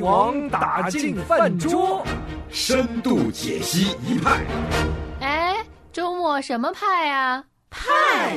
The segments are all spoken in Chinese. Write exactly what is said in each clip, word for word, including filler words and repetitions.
王打进饭桌，深度解析一派。 哎，周末什么派啊？ 派，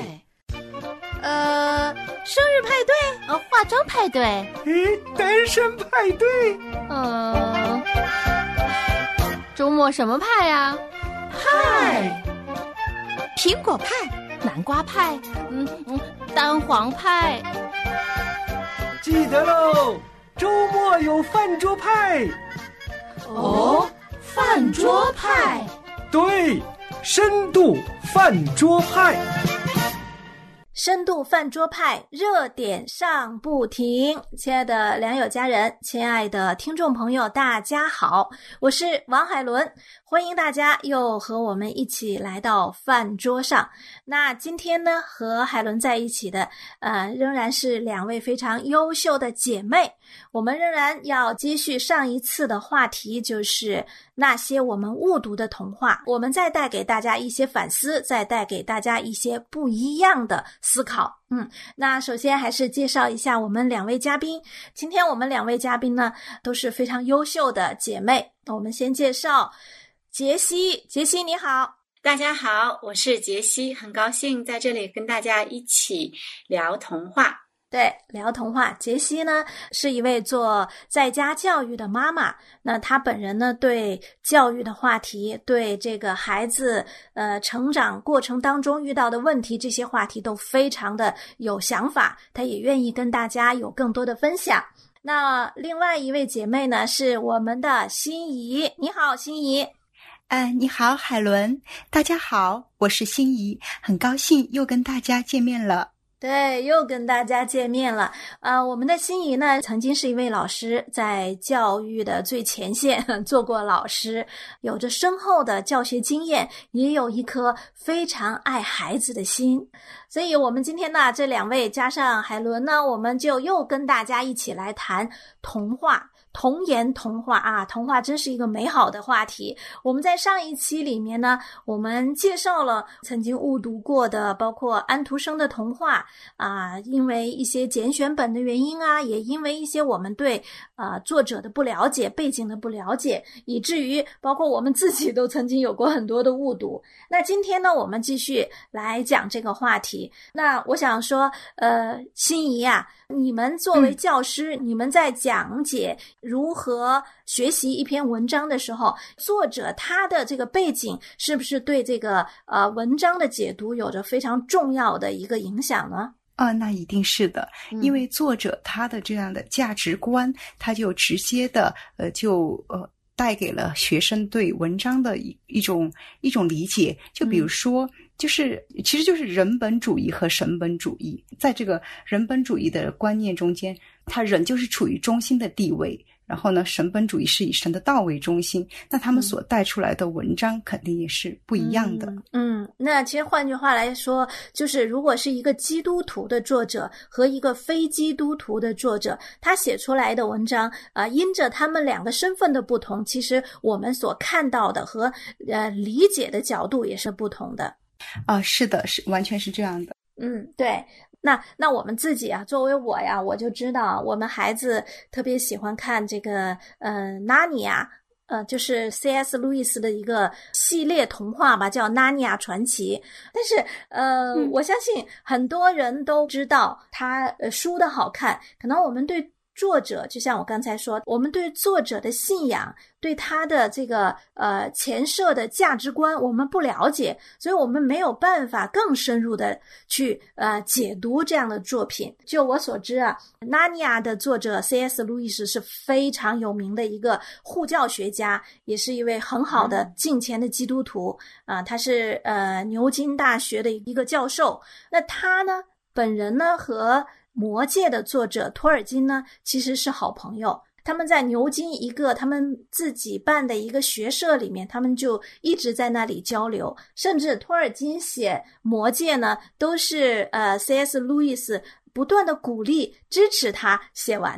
呃，生日派对， 呃，化妆派对， 诶，单身派对， 嗯，周末什么派啊？ 派， 苹果派， 南瓜派，嗯嗯，蛋黄派。 记得喽，周末有饭桌派。 哦，饭桌派， 对，深度饭桌派。 深度饭桌派热点上不停。亲爱的良友家人，亲爱的听众朋友，大家好，我是王海伦，欢迎大家又和我们一起来到饭桌上。那今天呢，和海伦在一起的呃，仍然是两位非常优秀的姐妹。我们仍然要继续上一次的话题，就是那些我们误读的童话。我们再带给大家一些反思，再带给大家一些不一样的思考。嗯，那首先还是介绍一下我们两位嘉宾。今天我们两位嘉宾呢，都是非常优秀的姐妹。我们先介绍杰西，杰西你好。 大家好，我是杰西，很高兴在这里跟大家一起聊童话。 对，聊童话。杰西呢是一位做在家教育的妈妈，那她本人呢对教育的话题，对这个孩子呃成长过程当中遇到的问题，这些话题都非常的有想法，她也愿意跟大家有更多的分享。那另外一位姐妹呢是我们的心怡，你好心怡。 呃，你好海伦，大家好，我是心怡，很高兴又跟大家见面了。 对，又跟大家见面了。呃，我们的心怡呢，曾经是一位老师，在教育的最前线做过老师，有着深厚的教学经验，也有一颗非常爱孩子的心。所以我们今天呢，这两位加上海伦呢，我们就又跟大家一起来谈童话。童言童话啊，童话真是一个美好的话题。我们在上一期里面呢，我们介绍了曾经误读过的，包括安徒生的童话啊，因为一些拣选本的原因啊，也因为一些我们对啊作者的不了解、背景的不了解，以至于包括我们自己都曾经有过很多的误读。那今天呢，我们继续来讲这个话题。那我想说，呃，心怡啊，你们作为教师，嗯、你们在讲解如何学习一篇文章的时候，作者他的这个背景是不是对这个呃文章的解读有着非常重要的一个影响呢？ 啊，那一定是的，因为作者他的这样的价值观，他就直接的呃就呃带给了学生对文章的一一种一种理解。就比如说。嗯就是其实就是人本主义和神本主义，在这个人本主义的观念中间，他人就是处于中心的地位，然后呢神本主义是以神的道为中心，那他们所带出来的文章肯定也是不一样的。 嗯, 嗯那其实换句话来说，就是如果是一个基督徒的作者和一个非基督徒的作者，他写出来的文章啊、呃，因着他们两个身份的不同，其实我们所看到的和呃理解的角度也是不同的。 啊，是的，是完全是这样的。 嗯，对。那那我们自己啊，作为我呀，我就知道我们孩子特别喜欢看这个呃纳尼亚，呃就是 C S 路易斯的一个系列童话吧，叫《纳尼亚传奇》。但是呃、嗯、我相信很多人都知道他呃书的好看，可能我们对作者，就像我刚才说，我们对作者的信仰，对他的这个呃前设的价值观我们不了解，所以我们没有办法更深入的去呃解读这样的作品。就我所知啊，纳尼亚的作者 C S 路易斯是非常有名的一个护教学家，也是一位很好的敬虔的基督徒啊、呃，他是呃牛津大学的一个教授。那他呢本人呢和魔戒的作者托尔金呢其实是好朋友，他们在牛津一个他们自己办的一个学社里面，他们就一直在那里交流，甚至托尔金写魔戒呢都是呃 C S 路易斯不断的鼓励支持他写完的。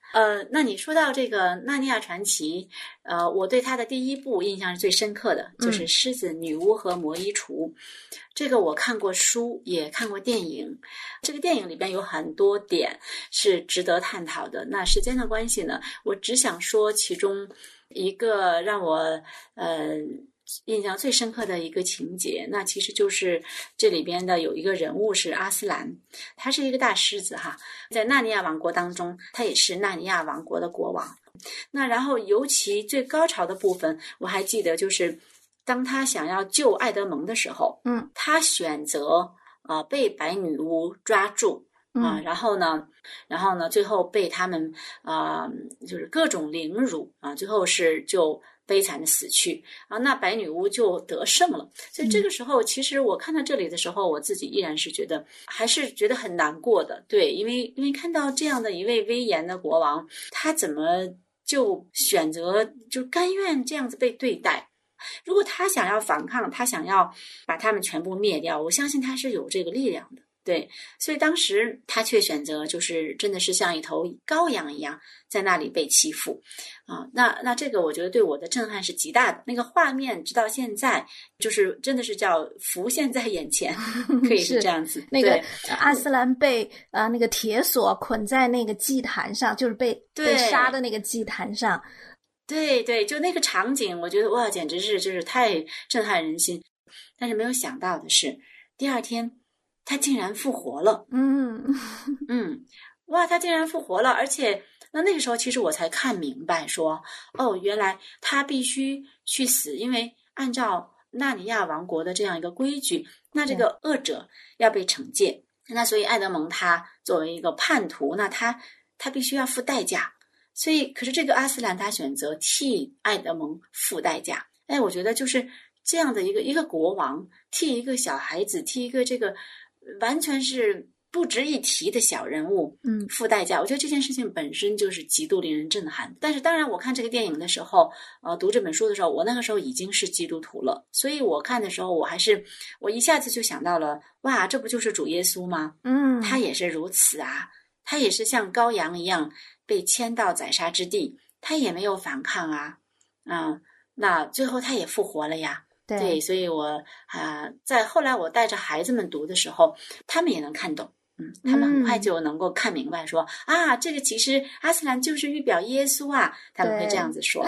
呃，那你说到这个《纳尼亚传奇》，呃，我对它的第一部印象是最深刻的，就是《狮子、女巫和魔衣橱》。这个我看过书，也看过电影。这个电影里边有很多点是值得探讨的。那时间的关系呢，我只想说其中一个让我呃印象最深刻的一个情节，那其实就是这里边的有一个人物是阿斯兰，他是一个大狮子哈，在纳尼亚王国当中，他也是纳尼亚王国的国王。那然后尤其最高潮的部分，我还记得就是当他想要救爱德蒙的时候， 嗯， 他选择呃被白女巫抓住。啊、呃，然后呢，然后呢，最后被他们啊、呃，就是各种凌辱啊，最后是就悲惨的死去啊。那白女巫就得胜了。所以这个时候，其实我看到这里的时候，我自己依然是觉得，还是觉得很难过的。对，因为因为看到这样的一位威严的国王，他怎么就选择就甘愿这样子被对待？如果他想要反抗，他想要把他们全部灭掉，我相信他是有这个力量的。对，所以当时他却选择就是真的是像一头羔羊一样在那里被欺负啊，那那这个我觉得对我的震撼是极大的，那个画面直到现在就是真的是叫浮现在眼前，可以是这样子。 那个阿斯兰被呃那个铁索捆在那个祭坛上，就是被被杀的那个祭坛上。 对对，就那个场景，我觉得哇，简直是就是太震撼人心。但是没有想到的是，第二天他竟然复活了。 嗯嗯，哇，他竟然复活了，而且那那个时候其实我才看明白说，哦，原来他必须去死，因为按照纳尼亚王国的这样一个规矩，那这个恶者要被惩戒。那所以爱德蒙他作为一个叛徒，那他他必须要付代价。所以可是这个阿斯兰他选择替爱德蒙付代价。哎，我觉得就是这样的一个一个国王替一个小孩子，替一个这个完全是不值一提的小人物嗯付代价，我觉得这件事情本身就是极度令人震撼。但是当然我看这个电影的时候，呃读这本书的时候，我那个时候已经是基督徒了，所以我看的时候我还是我一下子就想到了，哇，这不就是主耶稣吗？ 嗯， 他也是如此啊，他也是像羔羊一样被牵到宰杀之地，他也没有反抗啊，嗯，那最后他也复活了呀。 对， 对，所以我啊、呃，在后来我带着孩子们读的时候，他们也能看懂，嗯，他们很快就能够看明白说，嗯、啊，这个其实阿斯兰就是预表耶稣啊，他们会这样子说。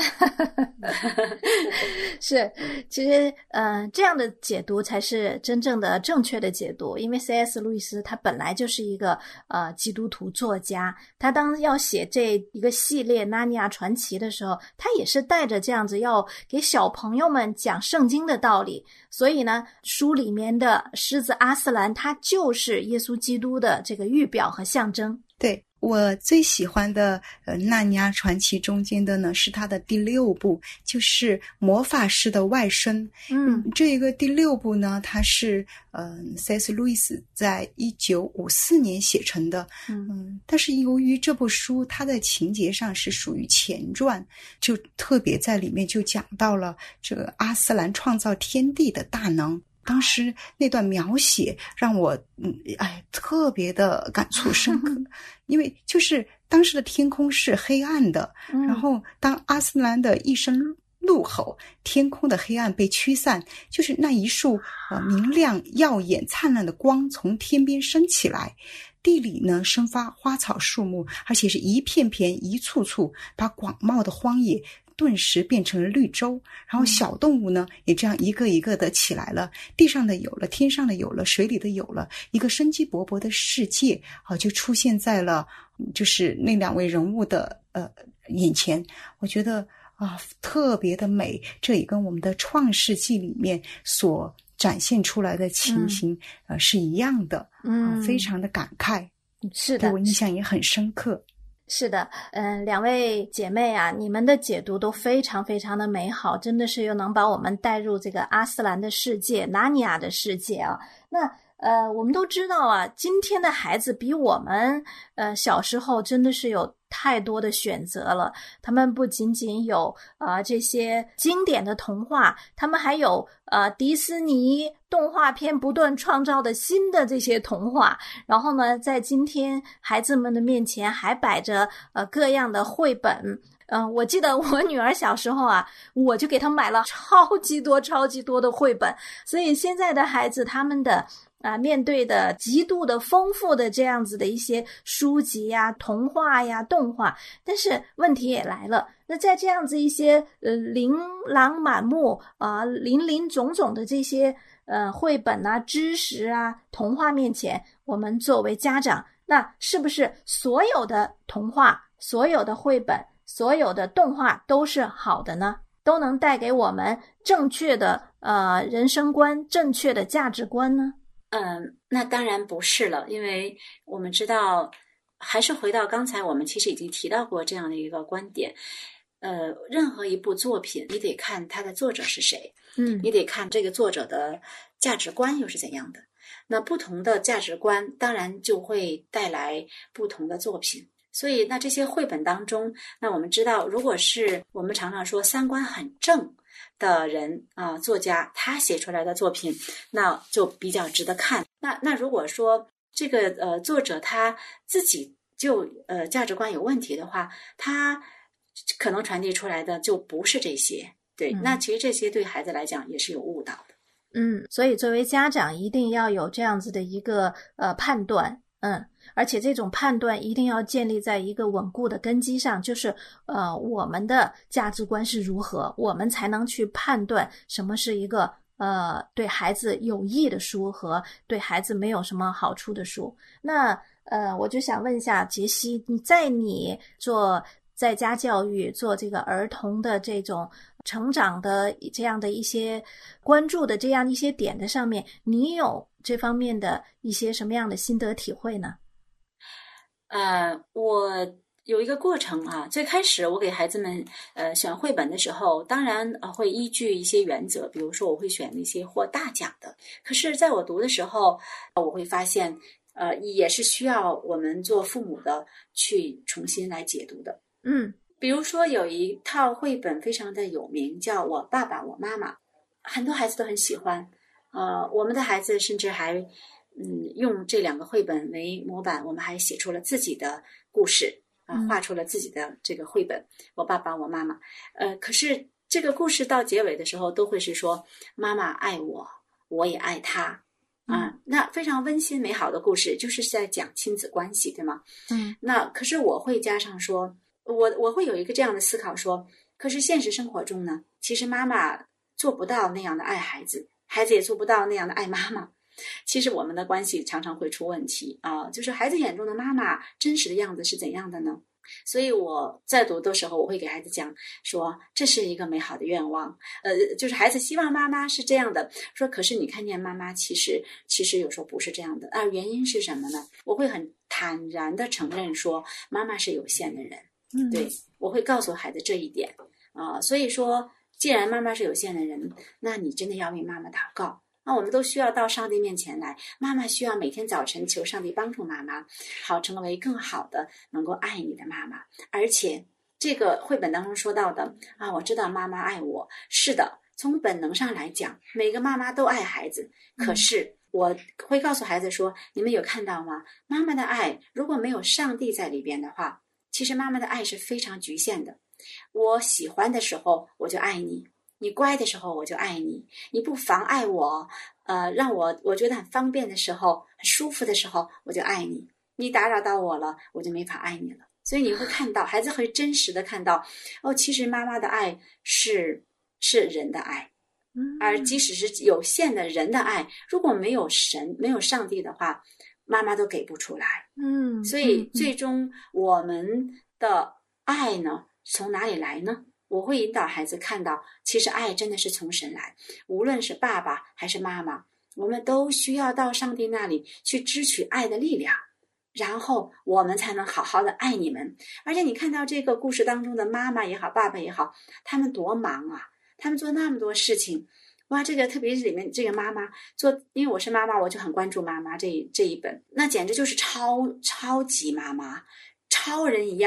是，其实嗯、呃，这样的解读才是真正的正确的解读，因为 C S 路易斯他本来就是一个呃基督徒作家，他当要写这一个系列《纳尼亚传奇》的时候，他也是带着这样子要给小朋友们讲圣经的道理，所以呢，书里面的狮子阿斯兰他就是耶稣基督的这个预表和象征。 对，我最喜欢的呃《纳尼亚传奇》中间的呢是它的第六部，就是魔法师的外甥。 嗯， 这个第六部呢，它是呃 C S 路易斯在一九五四年写成的。 嗯嗯，但是由于这部书它的情节上是属于前传，就特别在里面就讲到了这个阿斯兰创造天地的大能。当时那段描写让我嗯哎特别的感触深刻，因为就是当时的天空是黑暗的， 嗯、 然后当阿斯兰的一声怒吼，天空的黑暗被驱散，就是那一束呃明亮耀眼灿烂的光从天边升起来，地里呢生发花草树木，而且是一片片一簇簇，把广袤的荒野顿时变成了绿洲，然后小动物呢也这样一个一个的起来了，地上的有了，天上的有了，水里的有了，一个生机勃勃的世界啊，就出现在了就是那两位人物的呃眼前。我觉得啊特别的美，这也跟我们的创世纪里面所展现出来的情形、嗯、呃是一样的， 嗯、 呃，非常的感慨， 是的， 对我印象也很深刻。 是的，嗯，两位姐妹啊，你们的解读都非常非常的美好，真的是又能把我们带入这个阿斯兰的世界，纳尼亚的世界啊。那呃，我们都知道啊，今天的孩子比我们呃小时候真的是有太多的选择了。他们不仅仅有呃这些经典的童话，他们还有呃迪士尼动画片不断创造的新的这些童话。然后呢，在今天孩子们的面前还摆着呃各样的绘本。嗯、呃，我记得我女儿小时候啊，我就给她买了超级多超级多的绘本。所以现在的孩子他们的啊，面对的极度的丰富的这样子的一些书籍呀、童话呀、动画，但是问题也来了。那在这样子一些呃琳琅满目啊、林林总总的这些呃绘本啊、知识啊、童话面前，我们作为家长，那是不是所有的童话、所有的绘本、所有的动画都是好的呢？都能带给我们正确的呃人生观、正确的价值观呢？ 嗯，那当然不是了，因为我们知道，还是回到刚才我们其实已经提到过这样的一个观点，呃，任何一部作品，你得看它的作者是谁， 嗯， 你得看这个作者的价值观又是怎样的。那不同的价值观，当然就会带来不同的作品。所以，那这些绘本当中，那我们知道，如果是我们常常说三观很正的人啊、呃，作家他写出来的作品，那就比较值得看。那那如果说这个呃作者他自己就呃价值观有问题的话，他可能传递出来的就不是这些。对， 嗯、 那其实这些对孩子来讲也是有误导的。 嗯，所以作为家长一定要有这样子的一个呃判断。嗯，而且这种判断一定要建立在一个稳固的根基上，就是呃，我们的价值观是如何，我们才能去判断什么是一个呃对孩子有益的书和对孩子没有什么好处的书。那呃，我就想问一下杰西，你在你做在家教育、做这个儿童的这种成长的这样的一些关注的这样一些点的上面，你有这方面的一些什么样的心得体会呢？ 呃，我有一个过程啊，最开始我给孩子们呃选绘本的时候，当然呃会依据一些原则，比如说我会选那些获大奖的。可是在我读的时候，我会发现呃也是需要我们做父母的去重新来解读的。 嗯， 比如说有一套绘本非常的有名，叫我爸爸我妈妈，很多孩子都很喜欢。呃，我们的孩子甚至还嗯用这两个绘本为模板，我们还写出了自己的故事啊、呃，画出了自己的这个绘本。我爸爸我妈妈，呃，可是这个故事到结尾的时候都会是说妈妈爱我，我也爱她啊、呃，那非常温馨美好的故事，就是在讲亲子关系，对吗？ 嗯， 那可是我会加上说，我我会有一个这样的思考说，可是现实生活中呢，其实妈妈做不到那样的爱孩子。孩子也做不到那样的爱妈妈，其实我们的关系常常会出问题啊、呃，就是孩子眼中的妈妈真实的样子是怎样的呢？所以我在读的时候，我会给孩子讲说，这是一个美好的愿望，呃，就是孩子希望妈妈是这样的，说可是你看见妈妈其实其实有时候不是这样的，啊，原因是什么呢？我会很坦然的承认说，妈妈是有限的人， 嗯， 对，我会告诉孩子这一点啊、呃，所以说。既然妈妈是有限的人，那你真的要为妈妈祷告。那我们都需要到上帝面前来，妈妈需要每天早晨求上帝帮助妈妈，好成为更好的能够爱你的妈妈。而且这个绘本当中说到的啊，我知道妈妈爱我，是的，从本能上来讲，每个妈妈都爱孩子。可是我会告诉孩子说，你们有看到吗？妈妈的爱如果没有上帝在里边的话，其实妈妈的爱是非常局限的。我喜欢的时候我就爱你，你乖的时候我就爱你，你不妨碍我呃，让我我觉得很方便的时候，很舒服的时候我就爱你，你打扰到我了我就没法爱你了。所以你会看到孩子会真实的看到哦，其实妈妈的爱是是人的爱，而即使是有限的人的爱，如果没有神没有上帝的话，妈妈都给不出来。 嗯， 所以最终我们的爱呢从哪里来呢？我会引导孩子看到，其实爱真的是从神来，无论是爸爸还是妈妈，我们都需要到上帝那里去支取爱的力量，然后我们才能好好的爱你们。而且你看到这个故事当中的妈妈也好，爸爸也好，他们多忙啊，他们做那么多事情。哇，这个特别是里面这个妈妈做，因为我是妈妈，我就很关注妈妈这这一本，那简直就是超超级妈妈，超人一样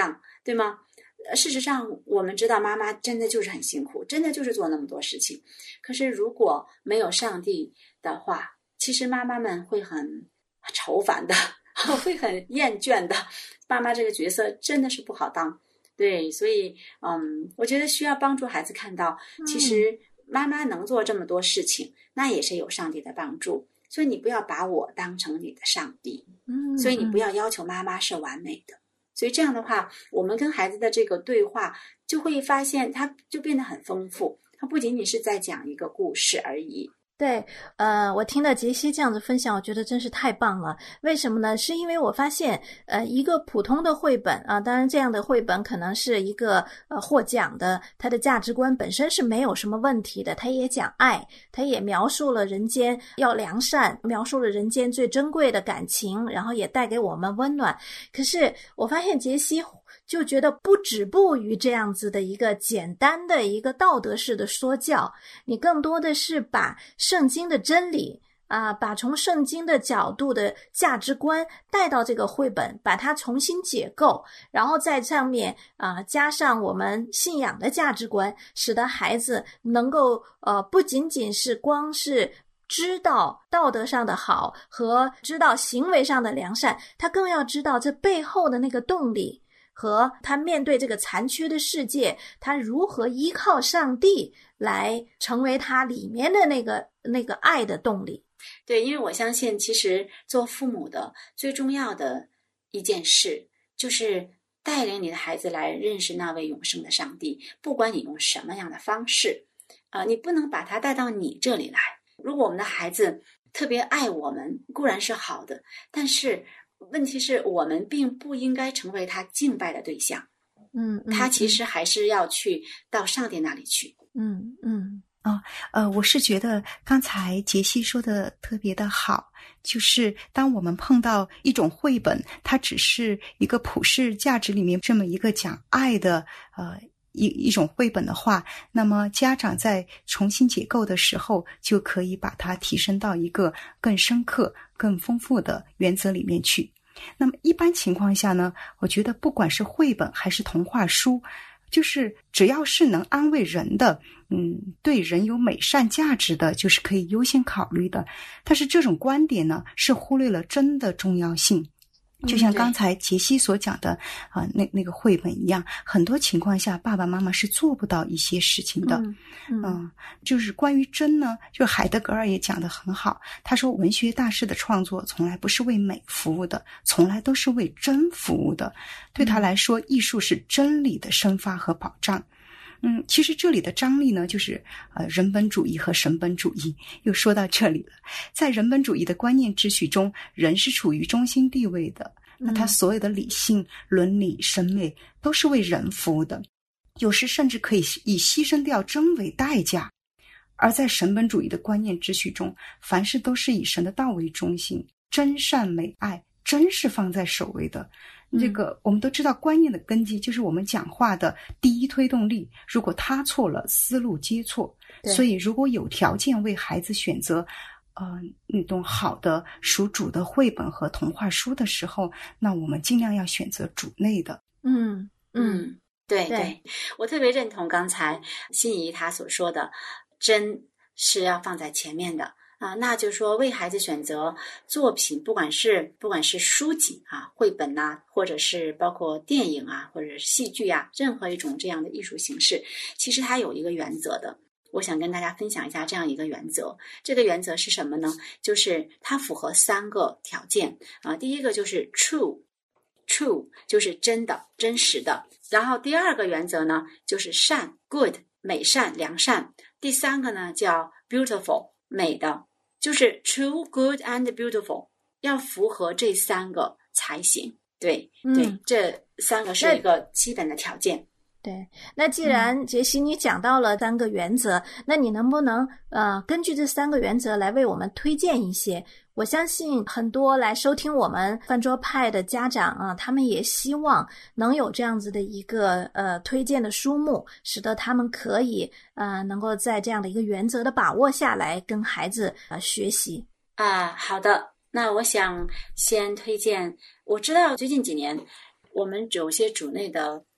对吗？事实上我们知道妈妈真的就是很辛苦，真的就是做那么多事情，可是如果没有上帝的话，其实妈妈们会很愁烦的，会很厌倦的，妈妈这个角色真的是不好当。对，所以嗯，我觉得需要帮助孩子看到，其实妈妈能做这么多事情，嗯，那也是有上帝的帮助，所以你不要把我当成你的上帝， 嗯， 所以你不要要求妈妈是完美的。所以这样的话，我们跟孩子的这个对话就会发现它就变得很丰富，它不仅仅是在讲一个故事而已。 对，呃，我听到杰西这样子分享，我觉得真是太棒了。为什么呢？是因为我发现，呃，一个普通的绘本啊，当然这样的绘本可能是一个呃获奖的，它的价值观本身是没有什么问题的，它也讲爱，它也描述了人间要良善，描述了人间最珍贵的感情，然后也带给我们温暖。可是我发现杰西就觉得不止步于这样子的一个简单的一个道德式的说教，你更多的是把圣经的真理啊、呃，把从圣经的角度的价值观带到这个绘本，把它重新解构，然后在上面啊、呃、加上我们信仰的价值观，使得孩子能够呃不仅仅是光是知道道德上的好和知道行为上的良善，他更要知道这背后的那个动力，和他面对这个残缺的世界，他如何依靠上帝来成为他里面的那个那个爱的动力。 对，因为我相信其实做父母的最重要的一件事就是带领你的孩子来认识那位永生的上帝，不管你用什么样的方式啊、呃，你不能把他带到你这里来。如果我们的孩子特别爱我们，固然是好的，但是问题是我们并不应该成为他敬拜的对象。 嗯，嗯他其实还是要去到上帝那里去。 嗯嗯哦，呃，我是觉得刚才杰西说的特别的好，就是当我们碰到一种绘本，它只是一个普世价值里面这么一个讲爱的呃一一种绘本的话，那么家长在重新解构的时候，就可以把它提升到一个更深刻、更丰富的原则里面去。那么一般情况下呢，我觉得不管是绘本还是童话书，就是只要是能安慰人的，嗯，对人有美善价值的，就是可以优先考虑的。但是这种观点呢，是忽略了真的重要性。就像刚才杰西所讲的啊、呃，那那个绘本一样，很多情况下爸爸妈妈是做不到一些事情的。 嗯，嗯嗯就是关于真呢，就海德格尔也讲得很好，他说文学大师的创作从来不是为美服务的，从来都是为真服务的。对他来说，艺术是真理的生发和保障。嗯，其实这里的张力呢，就是呃人本主义和神本主义。又说到这里了，在人本主义的观念秩序中，人是处于中心地位的，那他所有的理性、伦理、审美都是为人服务的，有时甚至可以以牺牲掉真为代价。而在神本主义的观念秩序中，凡事都是以神的道为中心，真善美爱真是放在首位的。这个我们都知道，观念的根基就是我们讲话的第一推动力，如果他错了，思路皆错。所以如果有条件为孩子选择呃那种好的属主的绘本和童话书的时候，那我们尽量要选择主内的。 嗯嗯，对 对, 对， 我特别认同刚才心怡她所说的，真是要放在前面的啊，那就是说为孩子选择作品，不管是不管是书籍啊、绘本呐、啊，或者是包括电影啊，或者是戏剧啊，任何一种这样的艺术形式，其实它有一个原则的。我想跟大家分享一下这样一个原则。这个原则是什么呢？就是它符合三个条件啊。第一个就是 true， true 就是真的、真实的。然后第二个原则呢，就是善 good 美善、良善。第三个呢叫 beautiful 美的。就是 true, good and beautiful 要符合这三个才行。对、嗯、对，这三个是一个基本的条件。 对，那既然杰西你讲到了三个原则、嗯、那你能不能呃根据这三个原则来为我们推荐一些？我相信很多来收听我们饭桌派的家长啊，他们也希望能有这样子的一个呃推荐的书目，使得他们可以呃能够在这样的一个原则的把握下来跟孩子呃学习啊。好的，那我想先推荐，我知道最近几年我们有些主内的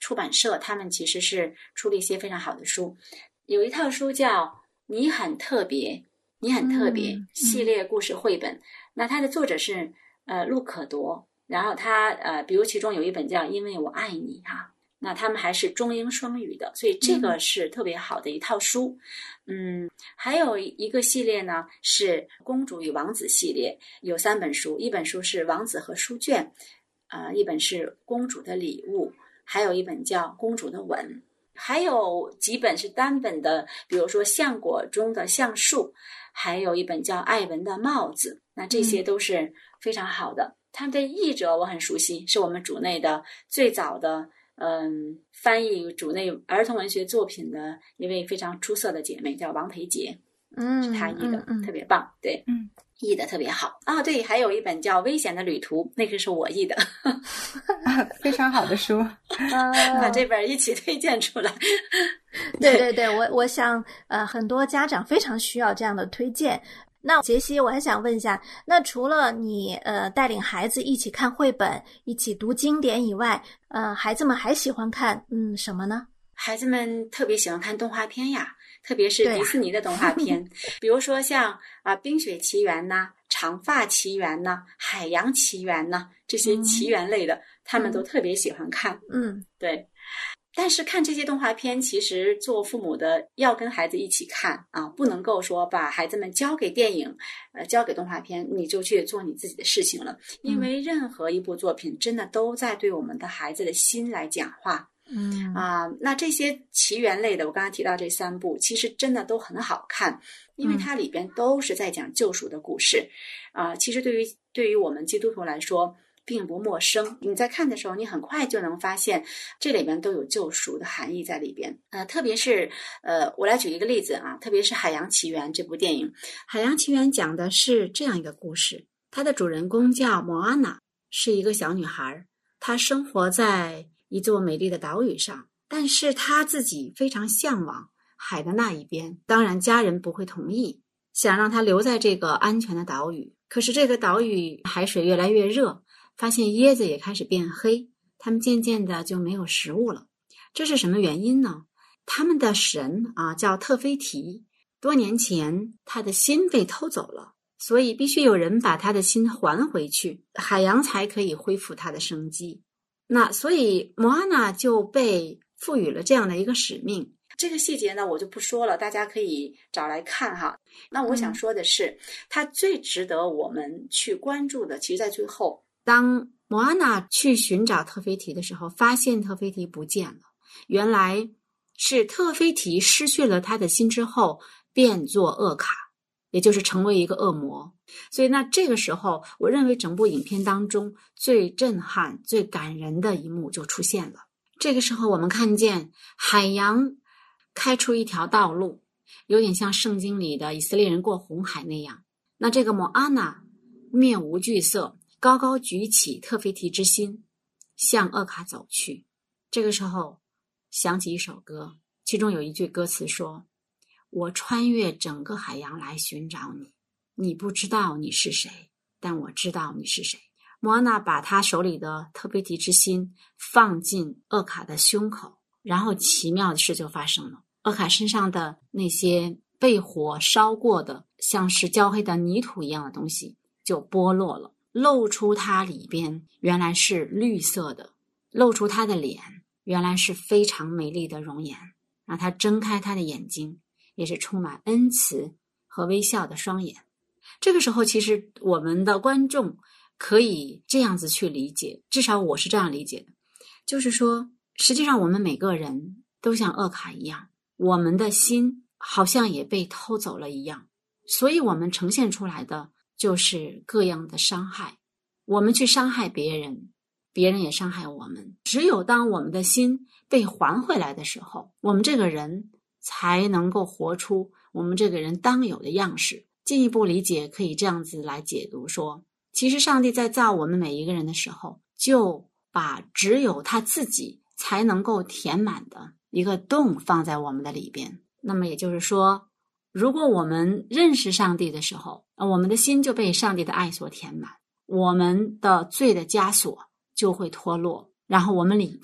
出版社他们其实是出了一些非常好的书，有一套书叫《你很特别》，你很特别、 嗯、 系列故事绘本。那它的作者是呃陆可铎，然后他呃比如其中有一本叫《因为我爱你》哈。那他们还是中英双语的，所以这个是特别好的一套书。嗯，还有一个系列呢是公主与王子系列，有三本书，一本书是王子和书卷，呃，一本是公主的礼物，还有一本叫公主的吻，还有几本是单本的，比如说橡果中的橡树，还有一本叫艾文的帽子，那这些都是非常好的。他们的译者我很熟悉，是我们主内的最早的嗯，翻译主内儿童文学作品的一位非常出色的姐妹，叫王培杰， 嗯， 是她译的， 嗯嗯、 特别棒，对， 嗯， 译的特别好啊。对，还有一本叫《危险的旅途》，那个是我译的， 非常好的书， 把这本一起推荐出来。 对对对，我我想呃，很多家长非常需要这样的推荐。那杰西，我还想问一下，那除了你呃带领孩子一起看绘本、一起读经典以外，呃，孩子们还喜欢看嗯什么呢？ 孩子们特别喜欢看动画片呀，特别是迪士尼的动画片，啊、比如说像啊《冰雪奇缘》呐、长发奇缘呐、海洋奇缘呐，这些奇缘类的，嗯、他们都特别喜欢看。 嗯， 对。但是看这些动画片，其实做父母的要跟孩子一起看啊，不能够说把孩子们交给电影，呃，交给动画片，你就去做你自己的事情了。因为任何一部作品真的都在对我们的孩子的心来讲话。 嗯啊，那这些奇缘类的，我刚才提到这三部，其实真的都很好看，因为它里边都是在讲救赎的故事。啊，其实对于对于我们基督徒来说，并不陌生，你在看的时候，你很快就能发现这里边都有救赎的含义在里边。呃，特别是呃，我来举一个例子啊，特别是《海洋奇缘》这部电影，《海洋奇缘》讲的是这样一个故事，它的主人公叫莫安娜，是一个小女孩，她生活在一座美丽的岛屿上，但是她自己非常向往海的那一边，当然家人不会同意，想让她留在这个安全的岛屿。可是这个岛屿海水越来越热，发现椰子也开始变黑，他们渐渐的就没有食物了。这是什么原因呢？他们的神啊叫特菲提，多年前他的心被偷走了，所以必须有人把他的心还回去，海洋才可以恢复他的生机。那所以莫安娜就被赋予了这样的一个使命。这个细节呢我就不说了，大家可以找来看哈。那我想说的是，它最值得我们去关注的，其实在最后，当莫安娜去寻找特菲提的时候，发现特菲提不见了，原来是特菲提失去了他的心之后变作恶卡，也就是成为一个恶魔。所以那这个时候，我认为整部影片当中最震撼最感人的一幕就出现了。这个时候我们看见海洋开出一条道路，有点像圣经里的以色列人过红海那样。那这个莫安娜面无惧色，高高举起特菲提之心，向厄卡走去。这个时候想起一首歌，其中有一句歌词说，我穿越整个海洋来寻找你，你不知道你是谁，但我知道你是谁。莫安娜把她手里的特菲提之心放进厄卡的胸口，然后奇妙的事就发生了。厄卡身上的那些被火烧过的像是焦黑的泥土一样的东西就剥落了，露出它里边原来是绿色的，露出它的脸原来是非常美丽的容颜，让他睁开他的眼睛，也是充满恩慈和微笑的双眼。这个时候其实我们的观众可以这样子去理解，至少我是这样理解的，就是说实际上我们每个人都像厄卡一样，我们的心好像也被偷走了一样，所以我们呈现出来的就是各样的伤害，我们去伤害别人，别人也伤害我们。只有当我们的心被还回来的时候，我们这个人才能够活出我们这个人当有的样式。进一步理解可以这样子来解读说，其实上帝在造我们每一个人的时候，就把只有他自己才能够填满的一个洞放在我们的里边。那么也就是说，如果我们认识上帝的时候，我们的心就被上帝的爱所填满，我们的罪的枷锁就会脱落，然后我们里边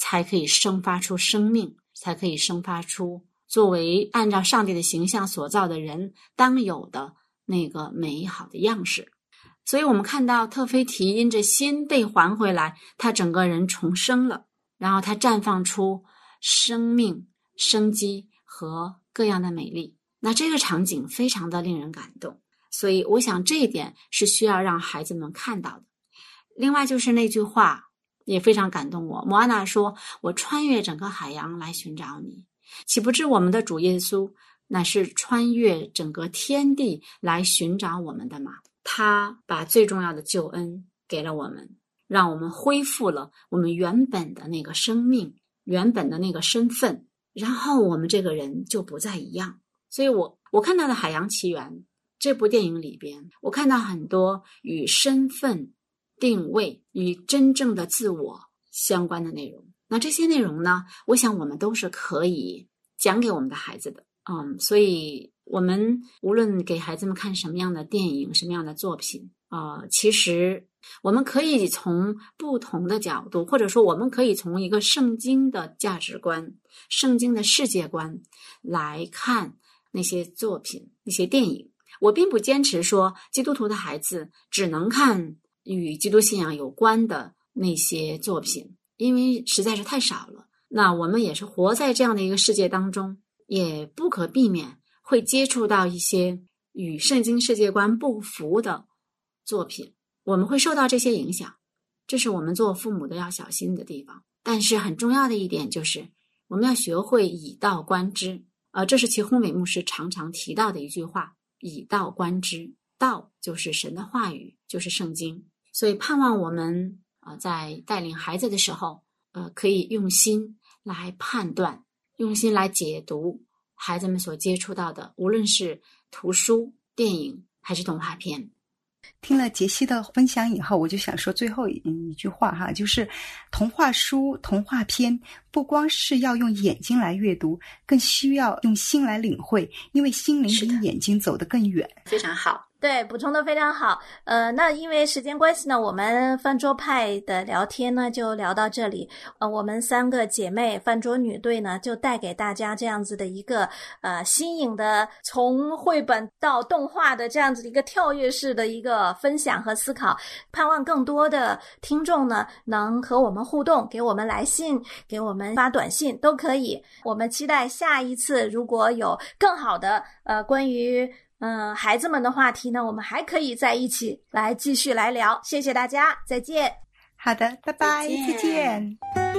才可以生发出生命，才可以生发出作为按照上帝的形象所造的人当有的那个美好的样式。所以我们看到特菲提因着心被还回来，他整个人重生了，然后他绽放出生命、生机和各样的美丽。那这个场景非常的令人感动，所以我想这一点是需要让孩子们看到的。另外就是那句话也非常感动我，摩安娜说，我穿越整个海洋来寻找你，岂不知我们的主耶稣乃是穿越整个天地来寻找我们的吗？他把最重要的救恩给了我们，让我们恢复了我们原本的那个生命，原本的那个身份，然后我们这个人就不再一样。所以我我看到的《海洋奇缘》这部电影里边，我看到很多与身份定位、与真正的自我相关的内容。那这些内容呢，我想我们都是可以讲给我们的孩子的。嗯，所以我们无论给孩子们看什么样的电影、什么样的作品，呃，其实我们可以从不同的角度，或者说我们可以从一个圣经的价值观、圣经的世界观来看那些作品、那些电影。我并不坚持说基督徒的孩子只能看与基督信仰有关的那些作品，因为实在是太少了。那我们也是活在这样的一个世界当中，也不可避免会接触到一些与圣经世界观不符的作品，我们会受到这些影响，这是我们做父母的要小心的地方。但是很重要的一点就是我们要学会以道观之，呃，这是齐宏伟牧师常常提到的一句话，以道观之，道就是神的话语，就是圣经。所以盼望我们呃在带领孩子的时候，呃可以用心来判断，用心来解读孩子们所接触到的，无论是图书、电影还是动画片。 听了杰西的分享以后，我就想说最后一一句话哈，就是童话书、童话片不光是要用眼睛来阅读，更需要用心来领会，因为心灵比眼睛走得更远。 非常好。 对，补充的非常好。呃，那因为时间关系呢，我们饭桌派的聊天呢就聊到这里。呃，我们三个姐妹饭桌女队呢，就带给大家这样子的一个呃新颖的从绘本到动画的这样子一个跳跃式的一个分享和思考。盼望更多的听众呢能和我们互动，给我们来信，给我们发短信都可以。我们期待下一次如果有更好的呃关于嗯，孩子们的话题呢，我们还可以在一起来继续来聊。谢谢大家，再见。 好的，拜拜，再见。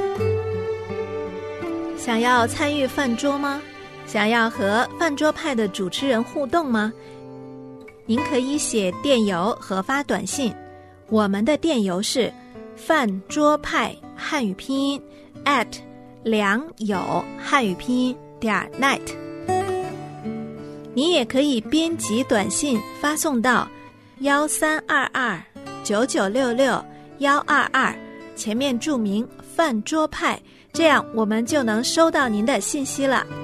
想要参与饭桌吗？想要和饭桌派的主持人互动吗？您可以写电邮和发短信，我们的电邮是饭桌派汉语拼音 at 良友汉语拼音点 net。你也可以编辑短信发送到幺三二二九九六六幺二二，前面注明饭桌派，这样我们就能收到您的信息了。